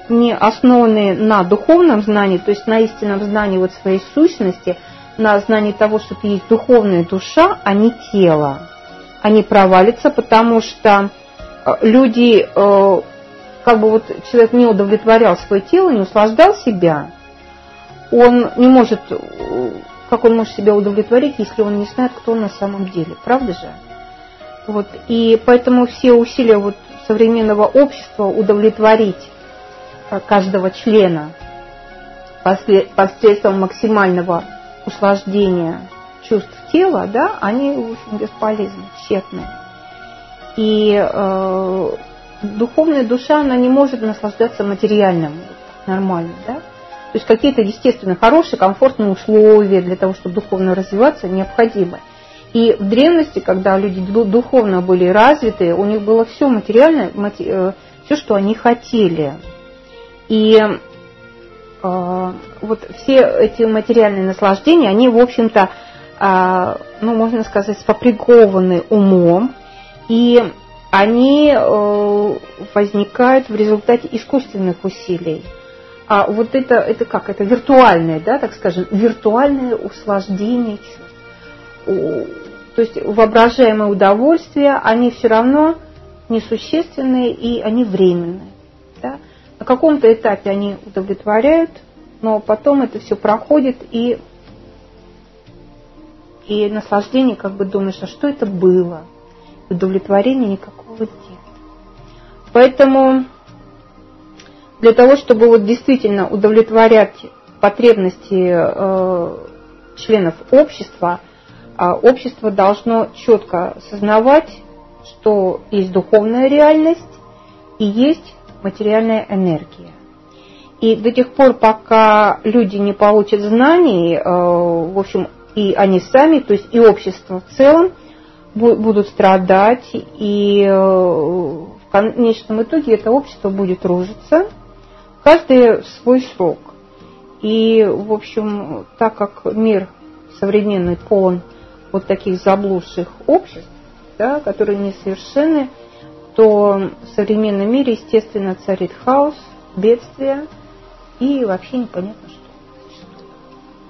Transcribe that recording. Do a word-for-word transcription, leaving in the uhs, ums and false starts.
не основанные на духовном знании, то есть на истинном знании вот своей сущности, на знании того, что есть духовная душа, а не тело, они провалятся, потому что люди, как бы вот человек не удовлетворял свое тело, не услаждал себя, он не может, как он может себя удовлетворить, если он не знает, кто он на самом деле, правда же? Вот. И поэтому все усилия вот современного общества удовлетворить каждого члена посредством максимального услаждения чувств тела, да, они, в общем, бесполезны, тщетны. И э, духовная душа, она не может наслаждаться материальным нормально, да. То есть какие-то, естественно, хорошие, комфортные условия для того, чтобы духовно развиваться, необходимы. И в древности, когда люди духовно были развиты, у них было все материальное, все, что они хотели. И э, вот все эти материальные наслаждения, они, в общем-то, э, ну, можно сказать, споприкованы умом, и они э, возникают в результате искусственных усилий. А вот это, это как? Это виртуальное, да, так скажем, виртуальное услаждение чувств. То есть воображаемые удовольствия, они все равно несущественные и они временные. Да? На каком-то этапе они удовлетворяют, но потом это все проходит, и, и наслаждение, как бы думаешь, а что это было? Удовлетворения никакого нет. Поэтому для того, чтобы вот действительно удовлетворять потребности э, членов общества, э, общество должно четко осознавать, что есть духовная реальность и есть материальная энергия. И до тех пор, пока люди не получат знаний, э, в общем, и они сами, то есть и общество в целом, бу- будут страдать, и э, в конечном итоге это общество будет рушиться, каждый в свой срок. И, в общем, так как мир современный полон вот таких заблудших обществ, да, которые несовершенны, то в современном мире, естественно, царит хаос, бедствие и вообще непонятно что.